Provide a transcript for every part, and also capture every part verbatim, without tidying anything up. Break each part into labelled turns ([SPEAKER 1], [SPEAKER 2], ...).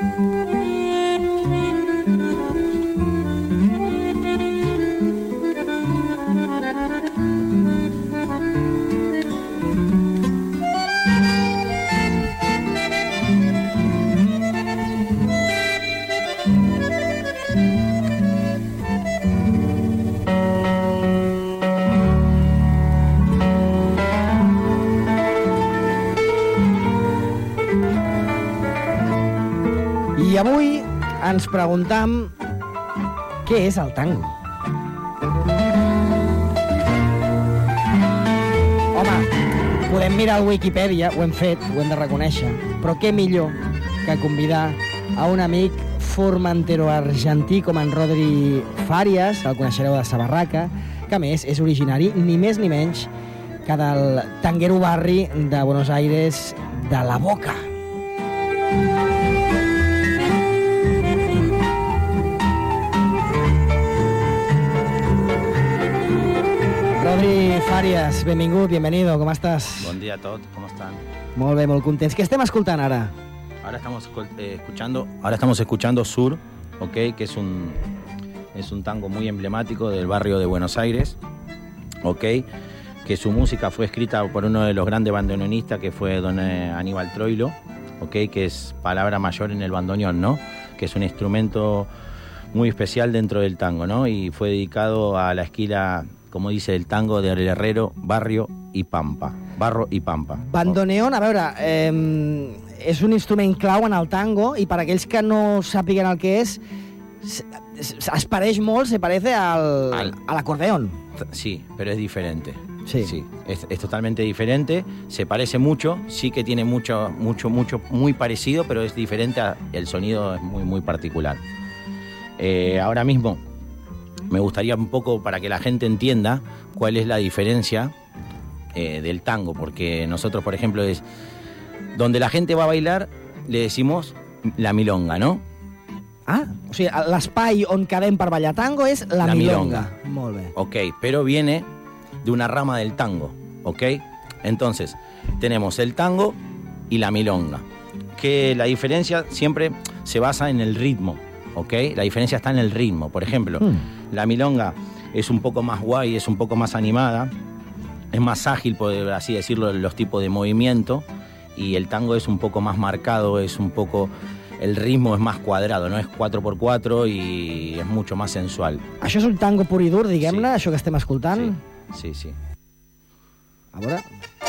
[SPEAKER 1] I avui ens preguntam què és el tango. Home, podem mirar al Wikipedia, ho hem fet, ho hem de reconèixer, però què millor que convidar a un amic formentero-argentí com en Rodri Farias, el coneixereu de Sa Barraca, que a més és originari ni més ni menys que del tanguero barri de Buenos Aires de La Boca. Rodri Farias, benvingut, bienvenido, ¿cómo estás?
[SPEAKER 2] Buen día a todos, ¿cómo están?
[SPEAKER 1] Molt bé, molt contents. Què estem escoltant ara?
[SPEAKER 2] Ahora estamos eh, escuchando, ahora estamos escuchando Sur, okay, que es un es un tango muy emblemático del barrio de Buenos Aires, okay, que su música fue escrita por uno de los grandes bandoneonistas que fue don Aníbal Troilo, okay, que es palabra mayor en el bandoneón, ¿no? Que es un instrumento muy especial dentro del tango, ¿no? Y fue dedicado a la esquila, como dice el tango, del herrero, barrio i pampa. Barro i pampa.
[SPEAKER 1] Bandoneón, a veure, eh, és un instrument clau en el tango i per aquells que no sàpiguen el que és, es pareix molt, se parece al, al, al acordeón.
[SPEAKER 2] Sí, pero es diferente.
[SPEAKER 1] Sí.
[SPEAKER 2] Sí, es, es totalmente diferente, se parece mucho, sí que tiene mucho, mucho, mucho, muy parecido, pero es diferente, a, el sonido es muy, muy particular. Eh, ahora mismo me gustaría un poco para que la gente entienda cuál es la diferencia eh, del tango, porque nosotros, por ejemplo, es donde la gente va a bailar, le decimos la milonga, ¿no?
[SPEAKER 1] Ah, o sigui, l'espai on quedem per ballar tango és la,
[SPEAKER 2] la
[SPEAKER 1] milonga.
[SPEAKER 2] milonga.
[SPEAKER 1] Molt bé.
[SPEAKER 2] Ok, pero viene de una rama del tango, ¿ok? Entonces, tenemos el tango y la milonga, que la diferencia siempre se basa en el ritmo, ¿ok? La diferencia está en el ritmo. Por ejemplo, mm. la milonga es un poco más guay, es un poco más animada, es más ágil, por así decirlo, los tipos de movimiento, y el tango es un poco más marcado, es un poco... El ritmo es más cuadrado, no es cuatro por cuatro y es mucho más sensual.
[SPEAKER 1] Això és un tango pur i dur, diguem-ne,
[SPEAKER 2] sí.
[SPEAKER 1] Això que estem escoltant?
[SPEAKER 2] Sí, sí, sí.
[SPEAKER 1] A veure...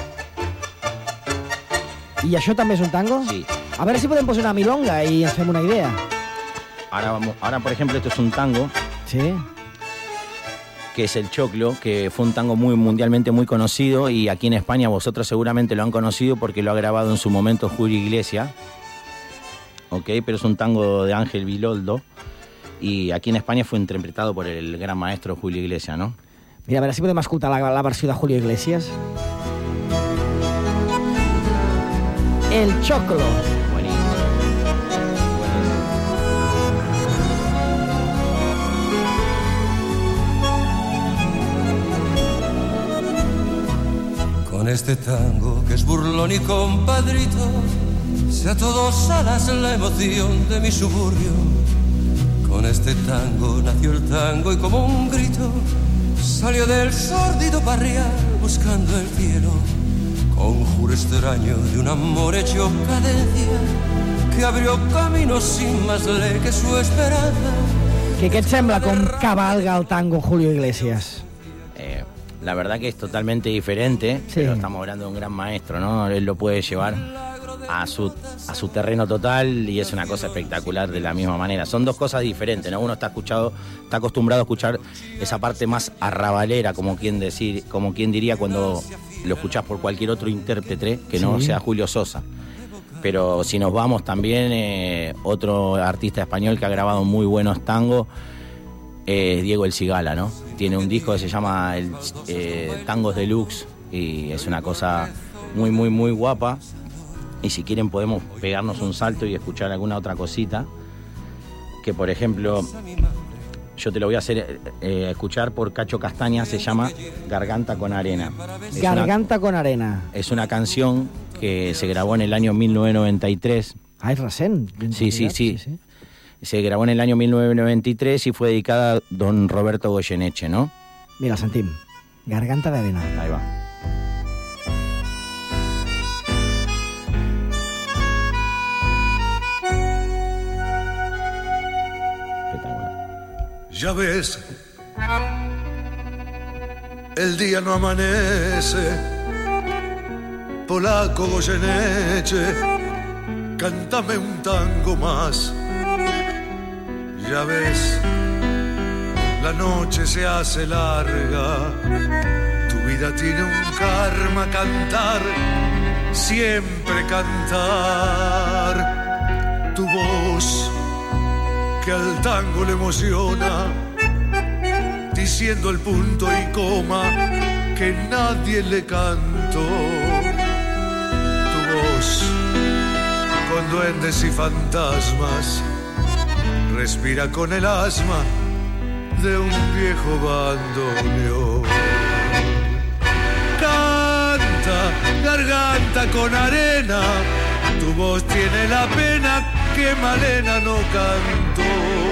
[SPEAKER 1] I això també és un tango?
[SPEAKER 2] Sí.
[SPEAKER 1] A veure si podem posar una milonga i ens fem una idea.
[SPEAKER 2] Ahora, vamos, ahora por ejemplo, esto es un tango.
[SPEAKER 1] Sí.
[SPEAKER 2] Que es el choclo, que fue un tango muy mundialmente muy conocido, y aquí en España vosotros seguramente lo han conocido porque lo ha grabado en su momento Julio Iglesias. Ok, pero es un tango de Ángel Viloldo, y aquí en España fue interpretado por el gran maestro Julio Iglesias, ¿no?
[SPEAKER 1] Mira, a veure si podem escoltar la, la versió de Julio Iglesias. El choclo.
[SPEAKER 2] Buenísimo.
[SPEAKER 3] Buenísimo. Con este tango que es burlón y compadrito, si a todos alas la emoción de mi suburbio. Con este tango nació el tango y como un grito salió del sórdido barrial buscando el cielo. Conjuro extraño de un amor hecho cadencia que abrió camino sin más ley que su esperanza.
[SPEAKER 1] ¿Qué, qué te sembla com cabalga el tango Julio Iglesias?
[SPEAKER 2] Eh, la verdad que es totalmente diferente, sí. Pero estamos hablando de un gran maestro, ¿no? Él lo puede llevar a su, a su terreno total y es una cosa espectacular de la misma manera. Son dos cosas diferentes, ¿no? Uno está escuchado, está acostumbrado a escuchar esa parte más arrabalera, como quien decir, como quien diría cuando lo escuchás por cualquier otro intérprete que no sí. sea Julio Sosa. Pero si nos vamos también, eh, otro artista español que ha grabado muy buenos tangos, eh, Diego El Cigala, ¿no? Tiene un disco que se llama el, eh, Tangos Deluxe y es una cosa muy, muy, muy guapa. Y si quieren podemos pegarnos un salto y escuchar alguna otra cosita. Que por ejemplo, yo te lo voy a hacer eh, escuchar por Cacho Castaña, se llama Garganta con Arena. Es
[SPEAKER 1] Garganta
[SPEAKER 2] una,
[SPEAKER 1] con Arena.
[SPEAKER 2] Es una canción que se grabó en el año mil novecientos noventa y tres,
[SPEAKER 1] Ah, es recent.
[SPEAKER 2] Sí, sí, sí, sí, sí. Se grabó en el año mil novecientos noventa y tres y fue dedicada a don Roberto Goyeneche, ¿no?
[SPEAKER 1] Mira, sentim. Garganta de arena.
[SPEAKER 2] Ahí va.
[SPEAKER 3] Ya ves, el día no amanece, polaco Goyeneche, cántame un tango más. Ya ves, la noche se hace larga, tu vida tiene un karma, cantar, siempre cantar. Tu voz que al tango le emociona, diciendo el punto y coma que nadie le cantó. Tu voz con duendes y fantasmas respira con el asma de un viejo bandoneón. Canta, garganta con arena, tu voz tiene la pena que Malena no cantó.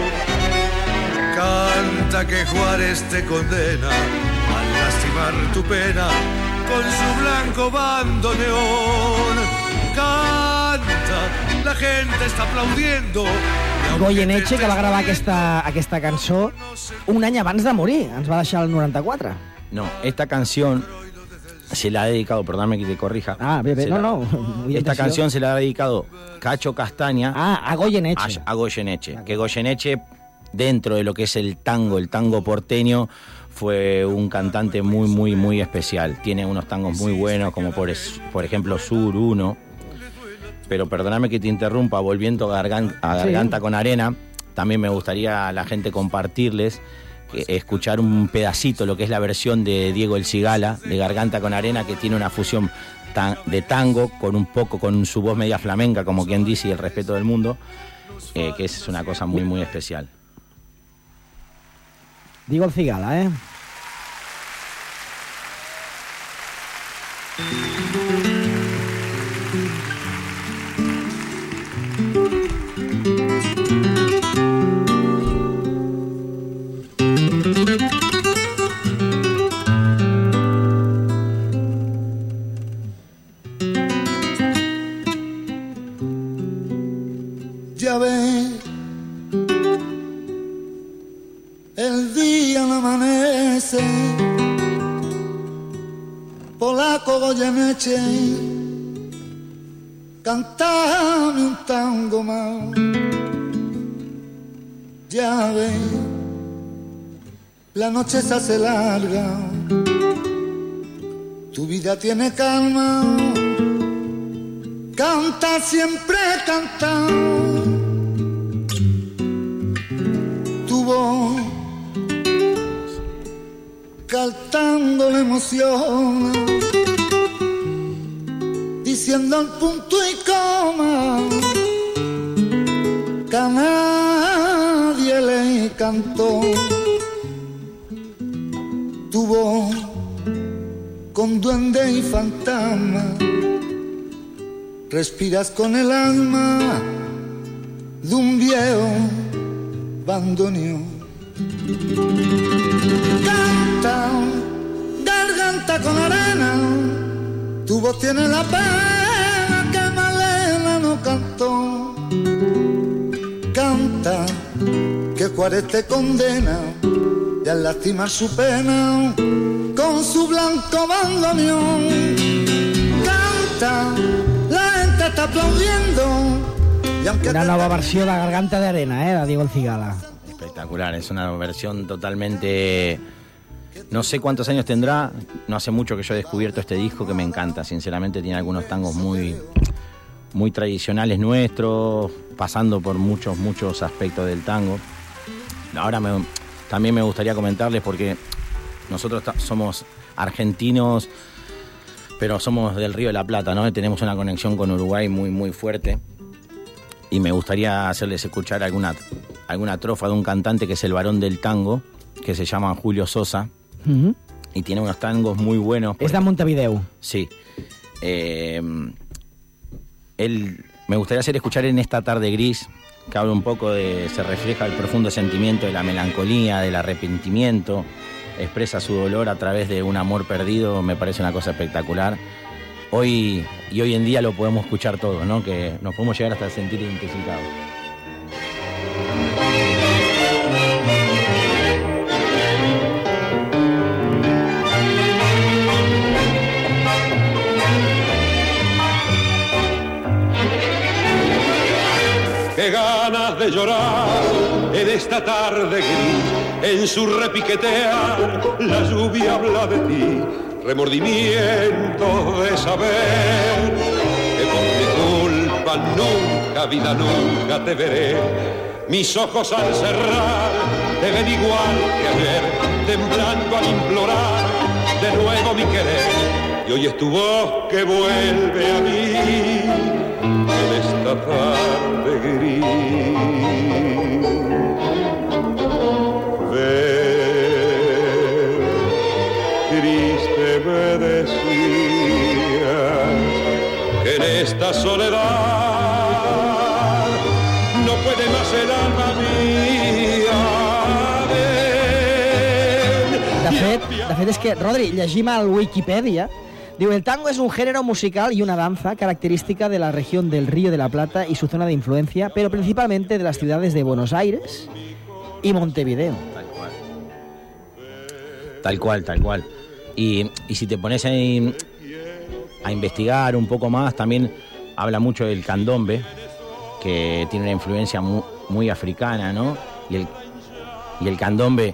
[SPEAKER 3] Canta que Juárez te condena al lastimar tu pena con su blanco bandoneón. Canta, la gente está aplaudiendo.
[SPEAKER 1] Goyeneche, que va gravar aquesta, aquesta cançó un any abans de morir, ens va deixar el noranta-quatre.
[SPEAKER 2] No, esta canción se la ha dedicado, perdóname que te corrija.
[SPEAKER 1] Ah, bien, bien. No,
[SPEAKER 2] la,
[SPEAKER 1] no.
[SPEAKER 2] Esta canción se la ha dedicado Cacho Castaña.
[SPEAKER 1] Ah, a Goyeneche.
[SPEAKER 2] A, a Goyeneche. Que Goyeneche, dentro de lo que es el tango, el tango porteño, fue un cantante muy, muy, muy especial. Tiene unos tangos muy buenos, como por, es, por ejemplo Sur uno. Pero perdóname que te interrumpa, volviendo a Garganta, a Garganta sí. con Arena, también me gustaría a la gente compartirles, eh, escuchar un pedacito, lo que es la versión de Diego El Cigala, de Garganta con Arena, que tiene una fusión tan, de tango con un poco, con su voz media flamenca, como quien dice, y el respeto del mundo, eh, que es una cosa muy, muy especial.
[SPEAKER 1] Diego El Cigala, ¿eh?
[SPEAKER 4] Ya ves, el día no amanece, polaco Goyeneche, cantame un tango más. Ya ves, la noche se hace larga, tu vida tiene calma, canta siempre canta. Tu voz cantando la emoción, diciendo el punto y coma que a nadie le cantó. Tu voz con duende y fantasma, respiras con el alma de un viejo bandoneón. Canta, garganta con arena, tu voz tiene la pena que Malena no cantó. Canta, que Juárez te condena y al lastimar su pena con su blanco bandoneón. Canta, la gente está aplaudiendo.
[SPEAKER 1] Una nova versió de Garganta de Arena, eh, de Diego El Cigala.
[SPEAKER 2] Espectacular, es una versión totalmente... No sé cuántos años tendrá, no hace mucho que yo he descubierto este disco que me encanta, sinceramente tiene algunos tangos muy, muy tradicionales nuestros, pasando por muchos, muchos aspectos del tango. Ahora me, también me gustaría comentarles, porque nosotros somos argentinos, pero somos del Río de la Plata, ¿no? Tenemos una conexión con Uruguay muy, muy fuerte. Y me gustaría hacerles escuchar alguna, alguna trofa de un cantante que es el varón del tango, que se llama Julio Sosa, uh-huh. y tiene unos tangos muy buenos.
[SPEAKER 1] Es de Montevideo.
[SPEAKER 2] Sí. Eh, él me gustaría hacer escuchar En esta tarde gris, que habla un poco de, se refleja el profundo sentimiento de la melancolía, del arrepentimiento, expresa su dolor a través de un amor perdido, me parece una cosa espectacular. Hoy y hoy en día lo podemos escuchar todo, ¿no? Que nos podemos llegar hasta sentir identificados.
[SPEAKER 3] Qué ganas de llorar en esta tarde gris, en su repiquetear la lluvia habla de ti, remordimiento de saber que por mi culpa nunca, vida, nunca te veré. Mis ojos al cerrar te ven igual que ayer, temblando al implorar de nuevo mi querer, y hoy es tu voz que vuelve a mí en esta tarde gris. Ven, triste me decías que en esta soledad no puede más el alma mía.
[SPEAKER 1] De fet, de fet és que, Rodri, llegim al Wikipedia. Digo, el tango es un género musical y una danza característica de la región del Río de la Plata y su zona de influencia, pero principalmente de las ciudades de Buenos Aires y Montevideo.
[SPEAKER 2] Tal cual. Tal cual, tal cual. Y, y si te pones a, a investigar un poco más, también habla mucho del candombe, que tiene una influencia muy, muy africana, ¿no? Y el, y el candombe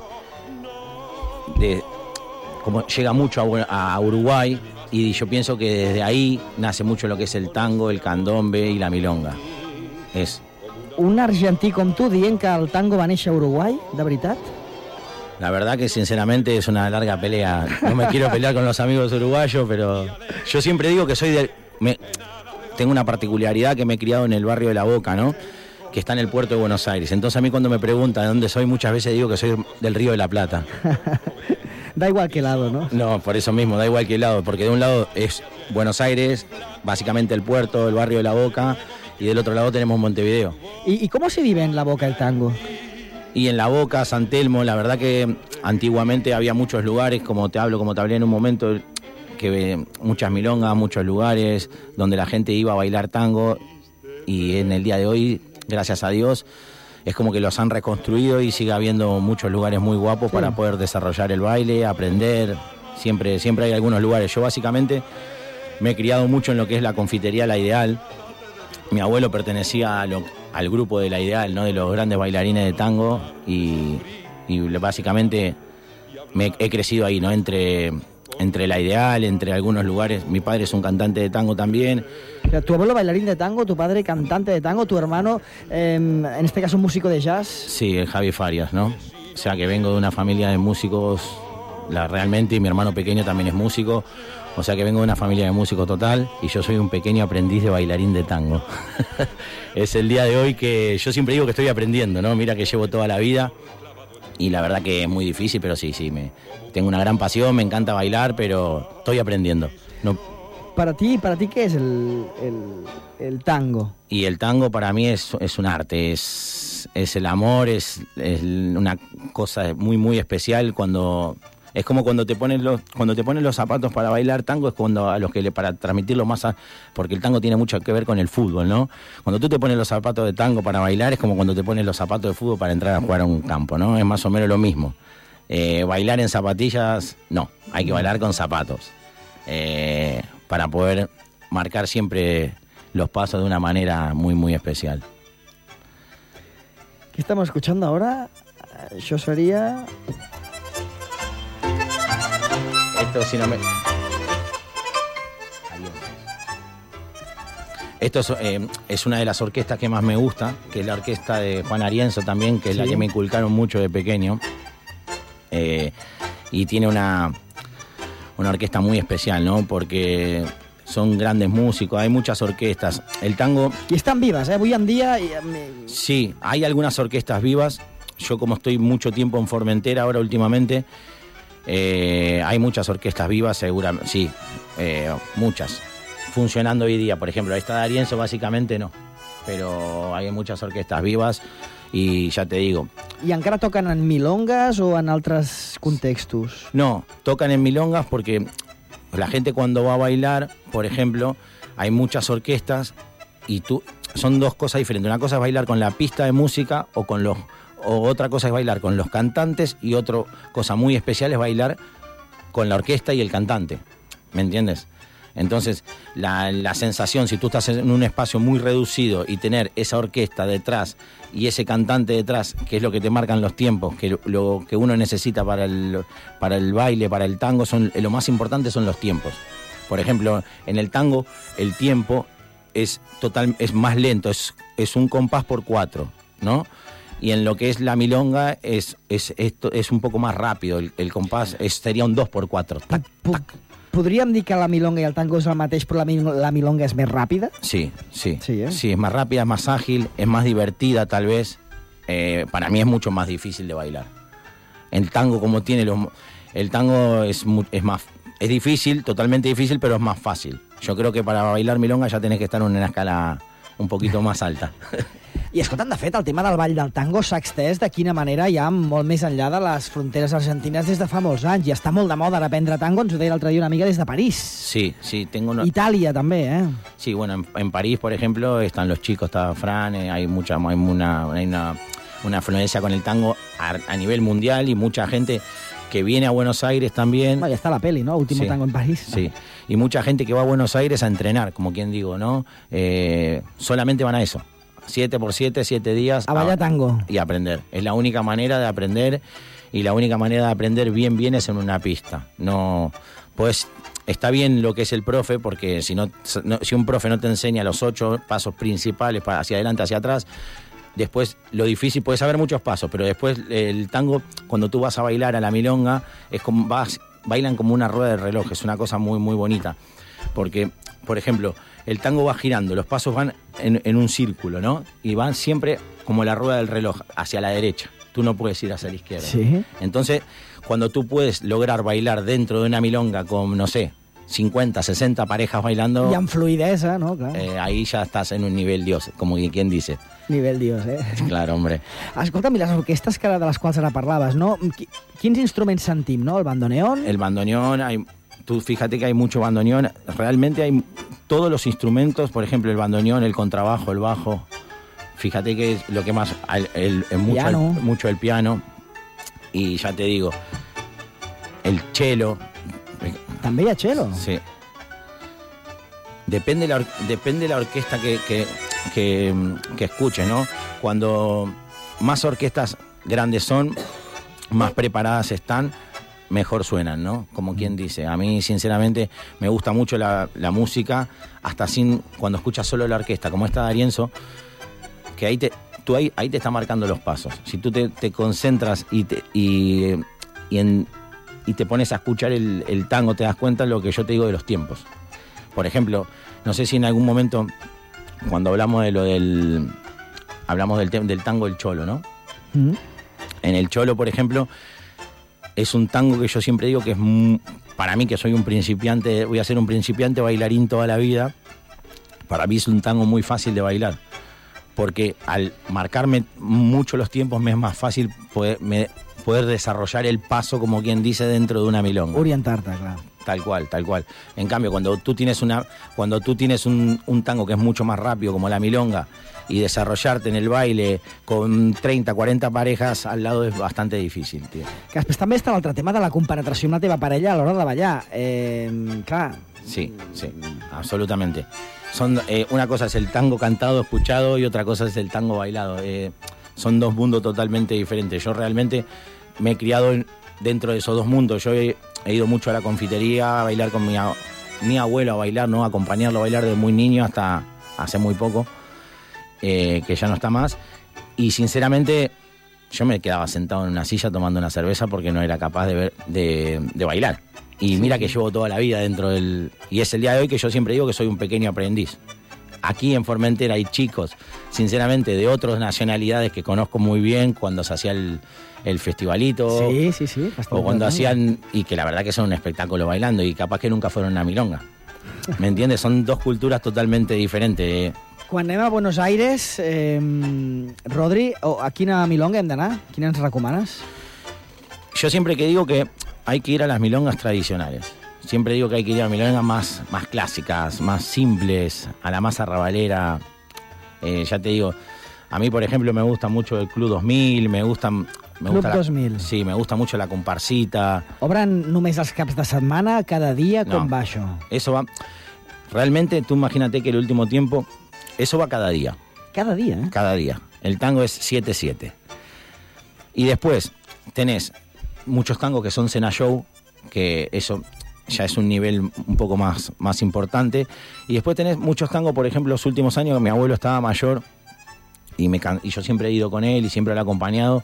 [SPEAKER 2] de, como llega mucho a, a Uruguay. Y yo pienso que desde ahí nace mucho lo que es el tango, el candombe y la milonga. És...
[SPEAKER 1] Un argentí com tu dient que el tango va néixer a Uruguay, ¿de veritat?
[SPEAKER 2] La verdad que sinceramente es una larga pelea. No me quiero pelear con los amigos uruguayos, pero yo siempre digo que soy de... Me... Tengo una particularidad que me he criado en el barrio de La Boca, ¿no? Que está en el puerto de Buenos Aires. Entonces a mí cuando me preguntan de dónde soy, muchas veces digo que soy del Río de la Plata.
[SPEAKER 1] Da igual qué lado, ¿no?
[SPEAKER 2] No, por eso mismo, da igual qué lado, porque de un lado es Buenos Aires, básicamente el puerto, el barrio de La Boca, y del otro lado tenemos Montevideo.
[SPEAKER 1] ¿Y, y cómo se vive en La Boca el tango?
[SPEAKER 2] Y en La Boca, San Telmo, la verdad que antiguamente había muchos lugares, como te hablo, como te hablé en un momento, que muchas milongas, muchos lugares donde la gente iba a bailar tango, y en el día de hoy, gracias a Dios, es como que los han reconstruido y sigue habiendo muchos lugares muy guapos, sí, para poder desarrollar el baile, aprender. Siempre, siempre hay algunos lugares. Yo básicamente me he criado mucho en lo que es la confitería La Ideal. Mi abuelo pertenecía a lo, al grupo de La Ideal, ¿no? De los grandes bailarines de tango, y, y básicamente me he crecido ahí, ¿no? Entre, entre La Ideal, entre algunos lugares. Mi padre es un cantante de tango también.
[SPEAKER 1] Tu abuelo bailarín de tango, tu padre cantante de tango, tu hermano, eh, en este caso, un músico de jazz.
[SPEAKER 2] Sí, el Javi Farias, ¿no? O sea que vengo de una familia de músicos, la, realmente, y mi hermano pequeño también es músico. O sea que vengo de una familia de músicos total, y yo soy un pequeño aprendiz de bailarín de tango. Es el día de hoy que yo siempre digo que estoy aprendiendo, ¿no? Mira que llevo toda la vida, y la verdad que es muy difícil, pero sí, sí, me, tengo una gran pasión, me encanta bailar, pero estoy aprendiendo. No,
[SPEAKER 1] Para ti, ¿para ti qué es el, el, el tango?
[SPEAKER 2] Y el tango para mí es, es un arte, es, es el amor, es, es una cosa muy, muy especial. Cuando es como cuando te pones los, cuando te pones los zapatos para bailar tango, es cuando a los que le, para transmitirlo más, a, porque el tango tiene mucho que ver con el fútbol, ¿no? Cuando tú te pones los zapatos de tango para bailar, es como cuando te pones los zapatos de fútbol para entrar a jugar a un campo, ¿no? Es más o menos lo mismo. Eh, bailar en zapatillas, no, hay que bailar con zapatos. Eh, para poder marcar siempre los pasos de una manera muy, muy especial.
[SPEAKER 1] ¿Qué estamos escuchando ahora? Yo sería...
[SPEAKER 2] Esto, si no me... Esto es, eh, es una de las orquestas que más me gusta, que es la orquesta de Juan Arienzo también, que es, sí, la que me inculcaron mucho de pequeño. Eh, y tiene una... una orquesta muy especial, ¿no? Porque son grandes músicos, hay muchas orquestas. El tango...
[SPEAKER 1] Y están vivas, ¿eh? Hoy en día... Y...
[SPEAKER 2] Sí, hay algunas orquestas vivas. Yo, como estoy mucho tiempo en Formentera ahora últimamente, eh, hay muchas orquestas vivas, seguramente, sí, eh, muchas. Funcionando hoy día, por ejemplo, esta de Arienzo básicamente no. pero hay muchas orquestas vivas y ya te digo.
[SPEAKER 1] I encara toquen en milongas o en altres contextos?
[SPEAKER 2] No, tocan en milongas porque la gente cuando va a bailar, por ejemplo, hay muchas orquestas y tú son dos cosas diferentes. Una cosa es bailar con la pista de música o con los o otra cosa es bailar con los cantantes y otra cosa muy especial es bailar con la orquesta y el cantante. ¿Me entiendes? Entonces, la, la sensación, si tú estás en un espacio muy reducido y tener esa orquesta detrás y ese cantante detrás, que es lo que te marcan los tiempos, que lo, lo que uno necesita para el, para el baile, para el tango, son lo más importante son los tiempos. Por ejemplo, en el tango, el tiempo es total, es más lento, es, es un compás por cuatro, ¿no? Y en lo que es la milonga es, es, esto, es un poco más rápido, el, el compás es, sería un dos por cuatro. Tac, tac.
[SPEAKER 1] Podríem dir que la milonga i el tango és el mateix, però la, la milonga és més ràpida?
[SPEAKER 2] Sí, sí.
[SPEAKER 1] Sí, ¿eh?
[SPEAKER 2] Sí, es más rápida, es más ágil, es más divertida tal vez. Eh, para mí es mucho más difícil de bailar. El tango como tiene los... El tango es, es más... Es difícil, totalmente difícil, pero es más fácil. Yo creo que para bailar milonga ya tenés que estar en una escala un poquito más alta.
[SPEAKER 1] I escolta'm, de fet, el tema del ball del tango s'ha extès de quina manera ja molt més enllà de les fronteres argentines des de fa molts anys. I està molt de moda ara aprendre tango, ens ho deia l'altre dia una amiga des de París.
[SPEAKER 2] Sí, sí, tengo una...
[SPEAKER 1] Italia també, eh?
[SPEAKER 2] Sí, bueno, en, en París, por ejemplo, están los chicos, está Fran, eh, hay mucha, hay una, hay una, una afluencia con el tango a, a nivel mundial y mucha gente que viene a Buenos Aires también.
[SPEAKER 1] No, ya está la peli, ¿no? Último
[SPEAKER 2] sí,
[SPEAKER 1] tango en París.
[SPEAKER 2] Sí, y mucha gente que va a Buenos Aires a entrenar, como quien digo, ¿no? Eh, solamente van a eso. Siete por siete, siete días.
[SPEAKER 1] A bailar tango.
[SPEAKER 2] Y aprender. Es la única manera de aprender y la única manera de aprender bien bien es en una pista. No, pues está bien lo que es el profe porque si no, no si un profe no te enseña los ocho pasos principales para hacia adelante, hacia atrás, después lo difícil, puedes saber muchos pasos, pero después el tango, cuando tú vas a bailar a la milonga, es como vas, bailan como una rueda de reloj, es una cosa muy muy bonita. Porque, por ejemplo, el tango va girando, los pasos van en, en un círculo, ¿no? Y van siempre como la rueda del reloj, hacia la derecha. Tú no puedes ir hacia la izquierda.
[SPEAKER 1] Sí.
[SPEAKER 2] Entonces, cuando tú puedes lograr bailar dentro de una milonga con, no sé, cincuenta, sesenta parejas bailando...
[SPEAKER 1] Y amb fluidesa, ¿no? Claro.
[SPEAKER 2] Eh, ahí ya estás en un nivel Dios, como quien dice.
[SPEAKER 1] Nivel Dios, eh?
[SPEAKER 2] Claro, hombre.
[SPEAKER 1] Escolta'm, i les orquestes que, de les quals ara parlaves, no? Quins instruments sentim, no? El bandoneón?
[SPEAKER 2] El bandoneón, hay... Tú fíjate que hay mucho bandoneón, realmente hay todos los instrumentos, por ejemplo el bandoneón, el contrabajo, el bajo, fíjate que es lo que más, el, el, el mucho, el, mucho el piano, y ya te digo, el cello.
[SPEAKER 1] ¿También hay cello?
[SPEAKER 2] Sí. Depende la, depende la orquesta que, que, que, que escuches, ¿no? Cuando más orquestas grandes son, más preparadas están, mejor suenan, ¿no? Como quien dice. A mí, sinceramente, me gusta mucho la, la música, hasta sin cuando escuchas solo la orquesta, como esta de Arienzo, que ahí te, tú ahí, ahí te está marcando los pasos. Si tú te, te concentras y te, y, y, en, y te pones a escuchar el, el tango, te das cuenta de lo que yo te digo de los tiempos. Por ejemplo, no sé si en algún momento, cuando hablamos de lo del... Hablamos del, del tango del cholo, ¿no? Mm. En el cholo, por ejemplo... Es un tango que yo siempre digo que es, muy, para mí que soy un principiante, voy a ser un principiante bailarín toda la vida, para mí es un tango muy fácil de bailar, porque al marcarme mucho los tiempos me es más fácil poder, me, poder desarrollar el paso, como quien dice, dentro de una milonga.
[SPEAKER 1] Orientarte, claro.
[SPEAKER 2] Tal cual, tal cual. En cambio, cuando tú tienes una, cuando tú tienes un, un tango que es mucho más rápido, como la milonga, y desarrollarte en el baile con treinta, cuarenta parejas al lado és bastante difícil, tio.
[SPEAKER 1] Que després també està l'altre tema de la compenetració amb la teva parella a l'hora de ballar. Eh, clar.
[SPEAKER 2] Sí, sí, absolutamente. Son, eh, una cosa es el tango cantado, escuchado, y otra cosa es el tango bailado. Eh, son dos mundos totalmente diferentes. Yo realmente me he criado en, dentro de esos dos mundos. Yo he, he ido mucho a la confitería a bailar con mi, mi abuelo, a bailar, ¿no? A acompañarlo a bailar desde muy niño hasta hace muy poco. Eh, que ya no está más, y sinceramente yo me quedaba sentado en una silla tomando una cerveza porque no era capaz de, ver, de, de bailar, y sí. Mira que llevo toda la vida dentro del... y es el día de hoy que yo siempre digo que soy un pequeño aprendiz. Aquí en Formentera hay chicos, sinceramente, de otras nacionalidades que conozco muy bien cuando se hacía el, el festivalito,
[SPEAKER 1] sí, sí, sí,
[SPEAKER 2] o cuando hacían, y que la verdad que son un espectáculo bailando, y capaz que nunca fueron a una milonga. ¿Me entiendes? Son dos culturas totalmente diferentes.
[SPEAKER 1] Quan anem a Buenos Aires, eh, Rodri, oh, a quina milonga hem d'anar? Quina ens recomanes?
[SPEAKER 2] Yo siempre que digo que hay que ir a las milongas tradicionales. Siempre digo que hay que ir a milongas más, más clásicas, más simples, a la más arrabalera. Eh, ya te digo, a mí, por ejemplo, me gusta mucho el Club dos mil, me gusta... Me
[SPEAKER 1] Club
[SPEAKER 2] gusta la,
[SPEAKER 1] dos mil.
[SPEAKER 2] Sí, me gusta mucho la comparsita.
[SPEAKER 1] Obren només els caps de setmana, cada dia?
[SPEAKER 2] No,
[SPEAKER 1] com va això?
[SPEAKER 2] Eso va... Realmente, tú imagínate que el último tiempo, eso va cada día.
[SPEAKER 1] Cada día, ¿eh?
[SPEAKER 2] Cada día. El tango es siete siete. Y después tenés muchos tangos que son cena show, que eso ya es un nivel un poco más, más importante. Y después tenés muchos tangos, por ejemplo, los últimos años, que mi abuelo estaba mayor y, me, y yo siempre he ido con él y siempre lo he acompañado.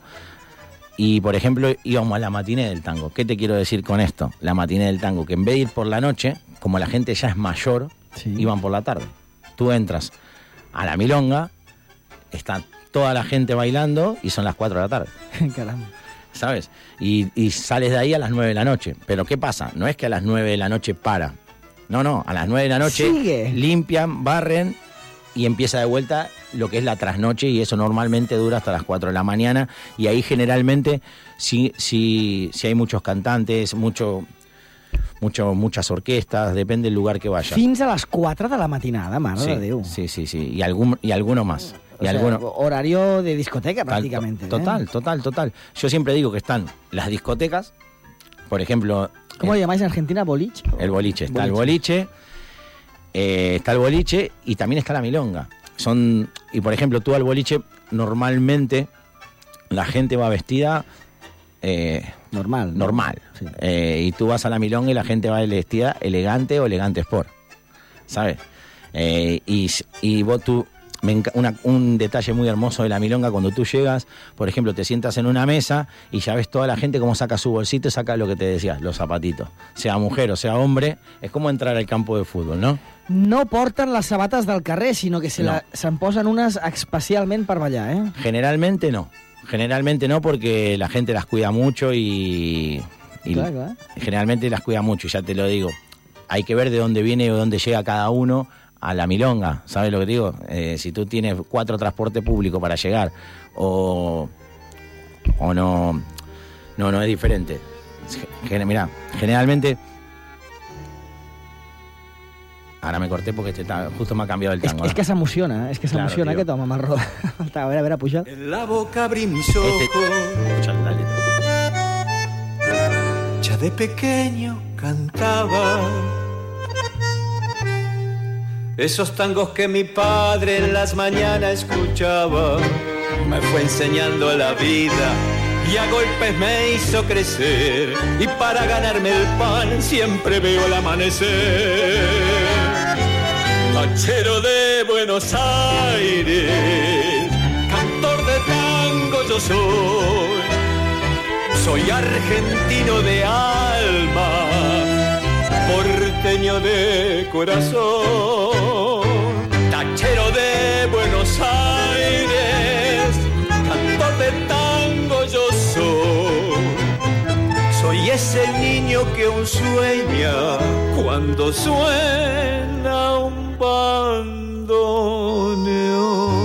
[SPEAKER 2] Y, por ejemplo, íbamos a la matiné del tango. ¿Qué te quiero decir con esto? La matiné del tango, que en vez de ir por la noche, como la gente ya es mayor, sí, iban por la tarde. Tú entras a la milonga, está toda la gente bailando y son las cuatro de la tarde.
[SPEAKER 1] Caramba.
[SPEAKER 2] ¿Sabes? Y, y sales de ahí a las nueve de la noche. Pero ¿qué pasa? No es que a las nueve de la noche para. No, no, a las nueve de la noche
[SPEAKER 1] sigue,
[SPEAKER 2] limpian, barren y empieza de vuelta lo que es la trasnoche, y eso normalmente dura hasta las cuatro de la mañana, y ahí generalmente sí, sí, sí hay muchos cantantes, mucho, mucho, muchas orquestas, depende del lugar que vaya.
[SPEAKER 1] Fins a les quatre de la matinada, mare
[SPEAKER 2] sí,
[SPEAKER 1] de Déu.
[SPEAKER 2] Sí, sí, sí, y, algún, y alguno más.
[SPEAKER 1] O
[SPEAKER 2] Y
[SPEAKER 1] sea,
[SPEAKER 2] alguno,
[SPEAKER 1] horario de discoteca prácticamente.
[SPEAKER 2] Total,
[SPEAKER 1] ¿eh?
[SPEAKER 2] total, total. Yo siempre digo que están las discotecas, por ejemplo...
[SPEAKER 1] ¿Cómo
[SPEAKER 2] eh,
[SPEAKER 1] lo llamáis en Argentina? ¿Boliche?
[SPEAKER 2] El boliche. Está
[SPEAKER 1] boliche.
[SPEAKER 2] el boliche, eh, está el boliche y también está la milonga. Son, y por ejemplo, tú al boliche, normalmente la gente va vestida... Eh,
[SPEAKER 1] normal.
[SPEAKER 2] Normal.
[SPEAKER 1] Sí.
[SPEAKER 2] Eh, y tú vas a la milonga y la gente va vestida elegante o elegante sport. ¿Sabes? Eh, y, y vos tú... Me enca- una, un detalle muy hermoso de la milonga, cuando tú llegas, por ejemplo, te sientas en una mesa y ya ves toda la gente cómo saca su bolsito y saca lo que te decía, los zapatitos. Sea mujer o sea hombre, es como entrar al campo de fútbol, ¿no?
[SPEAKER 1] No porten les sabates del carrer, sinó que se
[SPEAKER 2] No.
[SPEAKER 1] la, se'n posen unes especialment per ballar, eh?
[SPEAKER 2] Generalmente no. Generalmente no, porque la gente las cuida mucho y... y
[SPEAKER 1] Clar, clar.
[SPEAKER 2] Generalmente las cuida mucho, ya te lo digo. Hay que ver de dónde viene o dónde llega cada uno a la milonga, ¿sabes lo que te digo? Eh, si tú tienes cuatro transportes públicos para llegar o, o no, no, no es diferente. Gen- mirá, generalmente... Ahora me corté porque este ta- justo me ha cambiado el
[SPEAKER 1] És,
[SPEAKER 2] tango.
[SPEAKER 1] és que s'emociona, és que
[SPEAKER 2] Claro,
[SPEAKER 1] s'emociona
[SPEAKER 2] tío.
[SPEAKER 1] aquest home, Marró. A veure, a veure, puja.
[SPEAKER 3] En la boca abrí mis
[SPEAKER 2] Este,
[SPEAKER 3] ojos,
[SPEAKER 2] escucha la letra.
[SPEAKER 3] ya de pequeño cantaba esos tangos que mi padre en las mañanas escuchaba. Me fue enseñando la vida y a golpes me hizo crecer, y para ganarme el pan siempre veo el amanecer. Hachero de Buenos Aires, cantor de tango yo soy. Soy argentino de alma, porteño de corazón. Tachero de Buenos Aires, cantor de tango yo soy. Soy ese niño que aún sueña cuando suena un bandoneón.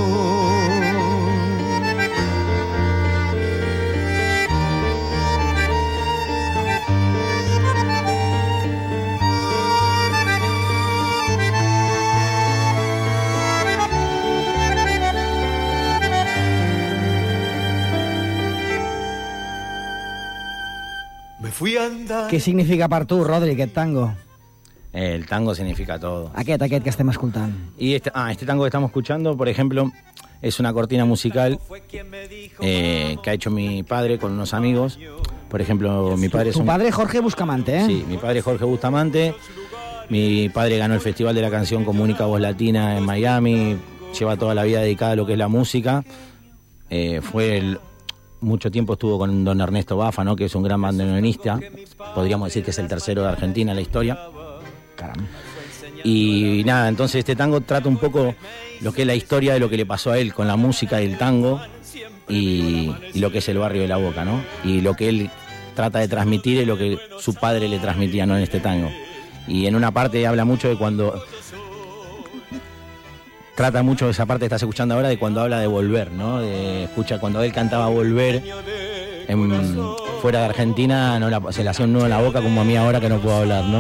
[SPEAKER 3] Me fui a andar.
[SPEAKER 1] Què significa per tu, Rodri, aquest tango?
[SPEAKER 2] El tango significa todo.
[SPEAKER 1] Aquest, aquest que estem escoltant.
[SPEAKER 2] Y este, ah, este tango que estamos escuchando, por ejemplo, es una cortina musical eh, que ha hecho mi padre con unos amigos. Por ejemplo, mi padre es
[SPEAKER 1] Tu
[SPEAKER 2] un...
[SPEAKER 1] padre Jorge Bustamante, ¿eh?
[SPEAKER 2] Sí, mi padre Jorge Bustamante. Mi padre ganó el Festival de la Canción con Única Voz Latina en Miami. Lleva toda la vida dedicada a lo que es la música. Eh, fue el, mucho tiempo estuvo con don Ernesto Bafa, ¿no? Que es un gran bandoneonista. Podríamos decir que es el tercero de Argentina en la historia.
[SPEAKER 1] Caramba.
[SPEAKER 2] Y nada, entonces este tango trata un poco lo que es la historia de lo que le pasó a él con la música y el tango, y, y lo que es el barrio de La Boca, ¿no? Y lo que él trata de transmitir es lo que su padre le transmitía, ¿no? En este tango. Y en una parte habla mucho de cuando trata mucho esa parte que estás escuchando ahora de cuando habla de volver, ¿no? De, escucha, cuando él cantaba Volver en, fuera de Argentina, no la, se le hacía un nudo en la boca como a mí ahora que no puedo hablar, ¿no?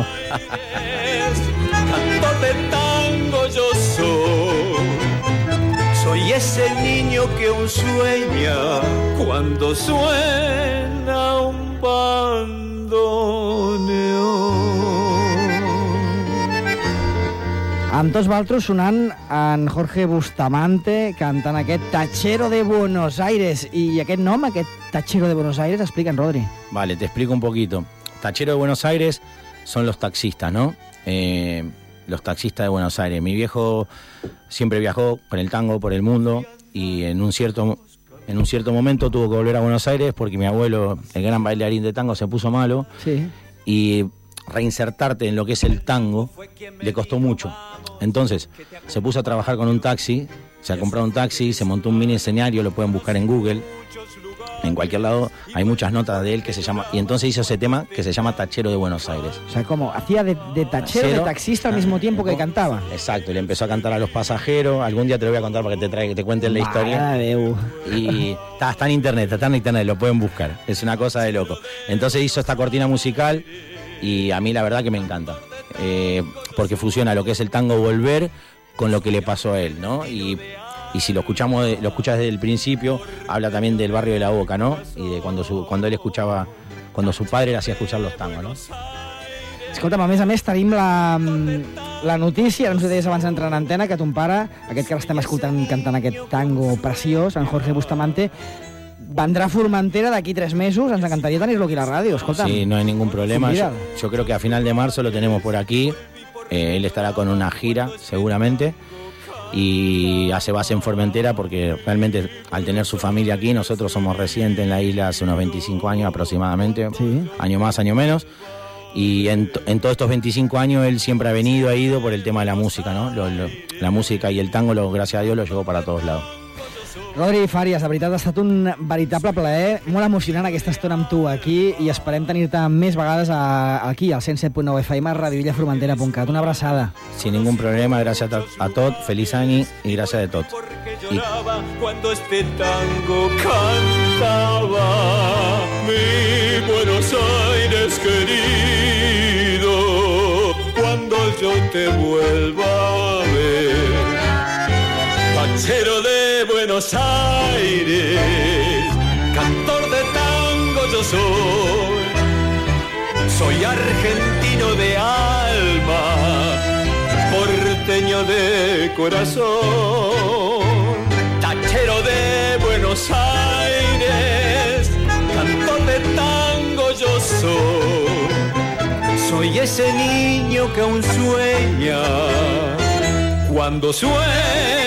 [SPEAKER 5] Cantor de tango yo soy, soy ese niño que aún sueña cuando suena un bandoneón.
[SPEAKER 1] Amb tots valtros sonant en Jorge Bustamante cantant aquest Tachero de Buenos Aires. I aquest nom, aquest Tachero de Buenos Aires, explica'n, Rodri.
[SPEAKER 2] Vale, te explico un poquito. Tachero de Buenos Aires son los taxistas, ¿no? Eh, los taxistas de Buenos Aires. Mi viejo siempre viajó con el tango por el mundo y en un cierto, en un cierto momento tuvo que volver a Buenos Aires porque mi abuelo, el gran bailarín de tango, se puso malo.
[SPEAKER 1] Sí.
[SPEAKER 2] Y reinsertarte en lo que es el tango le costó mucho. Entonces se puso a trabajar con un taxi, se ha comprado un taxi, se montó un mini escenario, lo pueden buscar en Google, en cualquier lado hay muchas notas de él que se llama, y entonces hizo ese tema que se llama Tachero de Buenos Aires.
[SPEAKER 1] O sea, como hacía de, de tachero, de taxista al mismo tiempo que cantaba.
[SPEAKER 2] Exacto, y le empezó a cantar a los pasajeros. Algún día te lo voy a contar para que te traiga, que te cuenten la historia.
[SPEAKER 1] Déu.
[SPEAKER 2] Y está, está en internet, está en internet, lo pueden buscar. Es una cosa de loco. Entonces hizo esta cortina musical y a mí la verdad que me encanta. Eh, porque fusiona lo que es el tango Volver con lo que le pasó a él, ¿no? Y, y si lo escuchamos, de, lo escuchas desde el principio, habla también del barrio de La Boca, ¿no? Y de cuando su, cuando él escuchaba, cuando su padre le hacía escuchar los tangos, ¿no?
[SPEAKER 1] Escolta'm, a més a més tenim la, la notícia, no ens ho deies abans d'entrar en antena, que ton pare, aquest que ara estem escoltant cantant aquest tango preciós, en Jorge Bustamante, vendrà a Formentera d'aquí tres mesos, ens encantaria tenir-lo aquí a la ràdio, escolta'm.
[SPEAKER 2] Sí, no hay ningún problema. Yo, yo creo que a final de marzo lo tenemos por aquí. Eh, él estará con una gira, seguramente, y hace base en Formentera porque realmente al tener su familia aquí, nosotros somos residentes en la isla hace unos veinticinco años aproximadamente, sí. Año más, año menos. Y en, en todos estos veinticinco años él siempre ha venido, ha ido por el tema de la música, ¿no? Lo, lo, la música y el tango, lo, gracias a Dios, lo llevó para todos lados.
[SPEAKER 1] Rodri Fàries, de veritat ha estat un veritable plaer, molt emocionant aquesta estona amb tu aquí i esperem tenir-te més vegades a, aquí, al cent set punt nou F M, radiovilla formentera punt cat. Una abraçada.
[SPEAKER 2] Sin ningún problema, gracias a, a tot, feliz año y gracias de tot.
[SPEAKER 5] Y... cuando este tango cantaba mi Buenos Aires querido, cuando yo te vuelva a ver, Tachero de Buenos Aires, cantor de tango yo soy, soy argentino de alma, porteño de corazón, Tachero de Buenos Aires, cantor de tango yo soy, soy ese niño que aún sueña cuando sueña